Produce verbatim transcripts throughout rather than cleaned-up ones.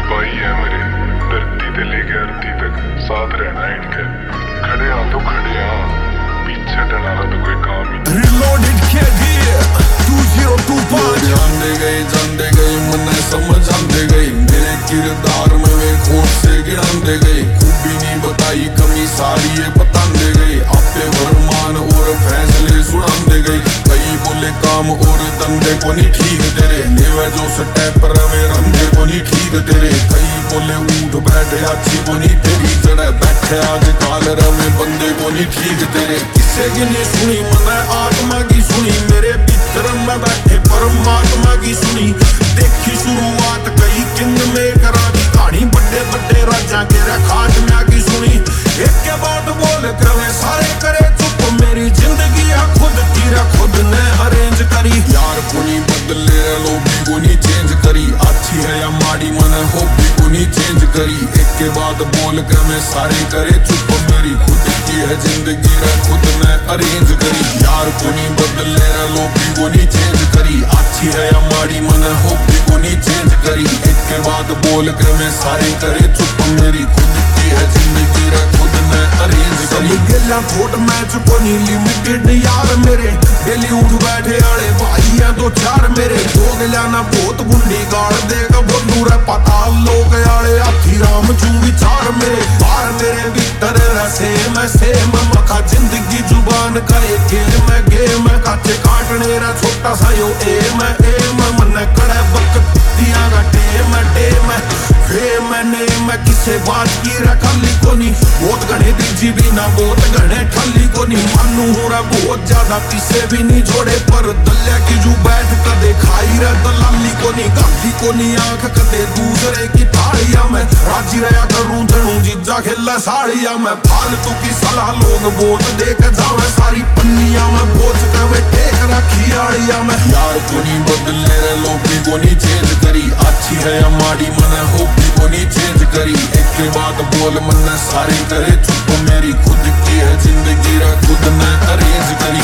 भाई है मेरे, धरती ते लेके अरती तक साथ रहना है इनके। खड़े आ तो खड़े आ, पीछे हटने वाला तो कोई काम ही नहीं। Reloaded kid here, two zero two five। जानते गए जानते गए मन्ने समझ आते गए, मेरे किरदार में वे खोट से गिराते गए। खूबी नहीं बताई कमी सारी ये बताते गए, आपे फरमान और फैसले सुनाते गए। कई बोले काम और धंधे को नहीं ठीक तेरे, नेवे जो स्टेपर में रंधे को नहीं ठीक तेरे। कई बोले ऊँट बैठे अच्छी को नहीं तेरी, चढ़े बैठे आज कालर में बंदे को नहीं ठीक तेरे। किसे की नहीं सुनी मने आत्मा की सुनी, मेरे भीतर में बैठे परमात्मा की सुनी। देखी शुरुआत कई किंग में करा दी कहानी, बड़े बड़े राजा के खाट में की सुनी। एक के बाद बोल करे सारे करे चुप, मेरी जिंदगी खुद की खुद ने अरेंज करी। यार को नहीं बदले लोभी को नहीं चेंज करी, अच्छी है या माड़ी मने हॉबी को नहीं चेंज करी। एक के बाद बोल कर मैं सारे करे चुप, मेरी खुद की है जिंदगी रे खुद ने अरेंज करी। यार को नहीं बदले लोभी को नहीं चेंज करी, अच्छी है या माड़ी मने हॉबी को नहीं चेंज करी। एक के बाद बोल कर मैं सारे करे चुप, मेरी खुद की है जिंदगी रे खुद ने अरेंज करी। गेला थोट मैच को नहीं लिमिटेड यार मेरे, डेली उठ बैठे आले भाई है दो चार मेरे। दो गला ना बहुत गुंडी गाड़ देगा बोलू रे पता लोग आले हाथी राम जू विचार मेरे। बाहर मेरे भीतर सेम सेम मखा जिंदगी जुबान का एक गेम है गेम है। काचे काटने रा छोटा सा यो एम है एम, मन कड़े वक्त दिया का टेम है टेम है। फेम नेम किसे बात की रखली को नहीं, बहुत घने दीजी भी ना बहुत घने ठल्ली को नहीं। मानू हो रहा बहुत ज्यादा किसे भी नहीं जोड़े, पर दलिया की जू बैठ कदे खाई रे दलाली को नहीं। गाली को नहीं आंख कदे दूसरे की थालिया में, राजी रहा करूं जनू जीजा खेला साड़िया में। फालतू की सलाह लोग वोट दे के जावे, सारी पन्निया में बोझ कवे टेक रखी आड़िया में। यार को नहीं बदले रे लोभी को नहीं चेंज करी, अच्छी है या माड़ी मने हॉबी को नहीं चेंज करी। एक के बाद बोल मन्ने सारे करे चुप, मेरी खुद की है जिंदगी रे खुद ने अरेंज करी।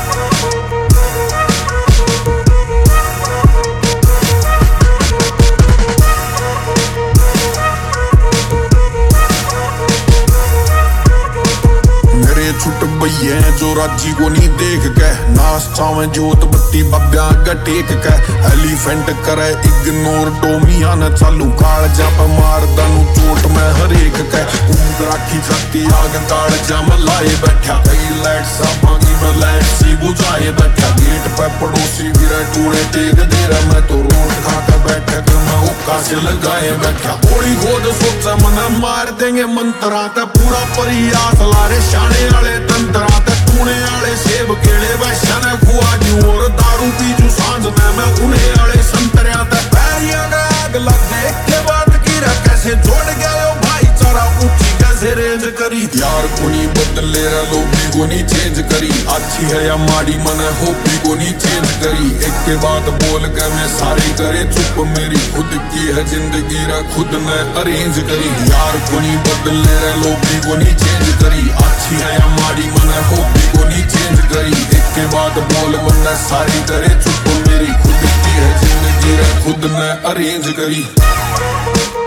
छुट भैया जो राजी को नहीं देख के, नास चावे जोत बत्ती बब्या का टेक के। एलिफेंट करे इग्नोर डोमिया न चालू काल जा पे मार दानू चोट में हर एक के। ऊंट राखी छत्ती आग काल जा में लाए बैठा, कई लाइट सा भांगी में लाइट सी बुझाए बैठा। गेट पे पड़ोसी भी रहे टूड़े टेक दे रहा, मैं तो रोट खा कर बैठा कर मैं हुक्का से लगाए बैठा। थोड़ी गोद सोचा मना मार देंगे मंत्रा ते, पूरा परियास लारे शाने वाले तंत्रा ते। टूने वाले सेब केले वैश्या ने खुआ जू, और दारू पी जू सांझ में मैं उन्हें वाले संतरिया ते। पैरिया का आग लग दे के बात की रा, कैसे जोड़ गया भाईचारा ऊंची कैसे रेंज करी। यार को नहीं बदले रा लोभी को नहीं चेंज करी, अच्छी है या माड़ी मने हॉबी को नहीं चेंज करी। एक के बाद बोल के मैं सारे करे चुप, मेरी खुद की है जिंदगी रा खुद ने अरेंज करी। यार को नहीं बदले रा लोभी को नहीं चेंज करी, अच्छी है या माड़ी मने हॉबी को नहीं चेंज करी। एक के बाद बोल मन्ने सारे करे चुप, मेरी खुद की है जिंदगी रा खुद ने अरेंज करी।